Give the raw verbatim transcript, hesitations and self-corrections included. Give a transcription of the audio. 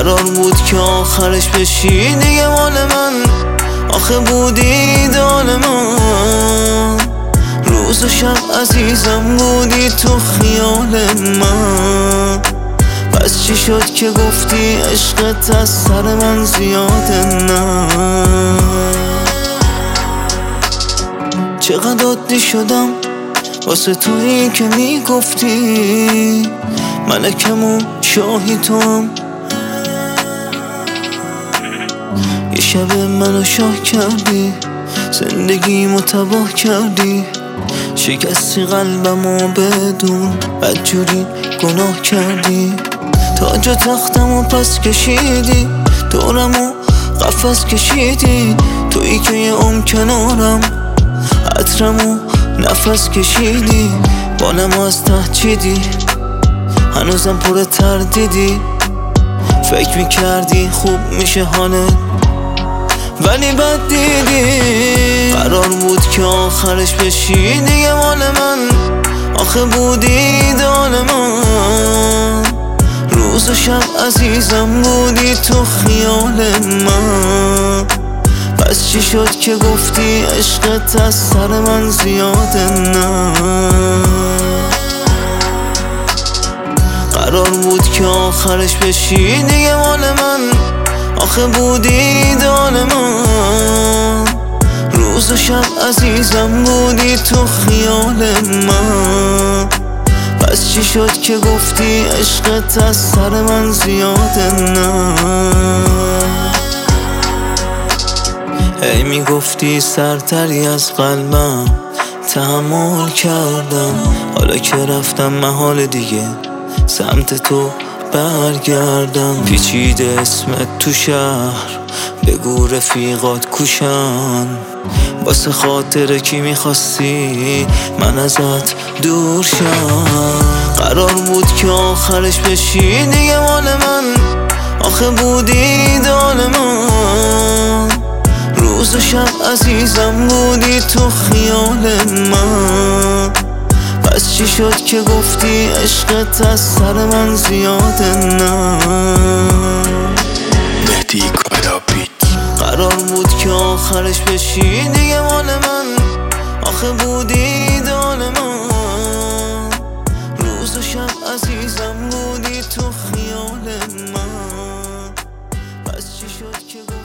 قرار بود که آخرش بشی دیگه مال من، آخه بودی ایدال من. روز و شب عزیزم بودی تو خیال من، پس چی شد که گفتی عشقت از سر من زیاده؟ نه چقدر عادی شدم واسه تویی که میگفتی ملکم و شاهی توام. یه شب منو شاه کردی، زندگیمو تباه کردی، شکستی قلبمو بدون بدجوری گناه کردی. تاج و تختمو پس کشیدی، دورمو قفس کشیدی، تویی که یه عمر کنارم عطرمو نفس کشیدی. بالمو از ته چیدی، هنوزم پر تردیدی، فکر میکردی خوب میشه حالت ولی بد دیدی. قرار بود که آخرش بشی دیگه مال من، آخه بودی ایدال من. روز و شب عزیزم بودی تو خیال من، پس چی شد که گفتی عشقت از سر من زیاده؟ نه قرار بود که آخرش بشی دیگه مال من، آخه بودی ایدال من. روز و شب عزیزم بودی تو خیال من، پس چی شد که گفتی عشقت از سر من زیاده؟ نه هی میگفتی سرتری از قلبم، تحمل کردم، حالا که رفتم محال دیگه سمت تو برگردم. پیچیده اسمت تو شهر، بگو رفیقات کوشن، واسه خاطر کی میخواستی من ازت دور شم. قرار بود که آخرش بشی دیگه مال من، آخه بودی ایدال من. روز و شب عزیزم بودی تو خیال من، پس چی شد که گفتی عشقت از سر من زیاده؟ نه مهدی کالا بیت. قرار بود که آخرش بشی دیگه مال من، آخه بودی ایدال من. روز و شب عزیزم بودی تو خیال من، پس چی شد که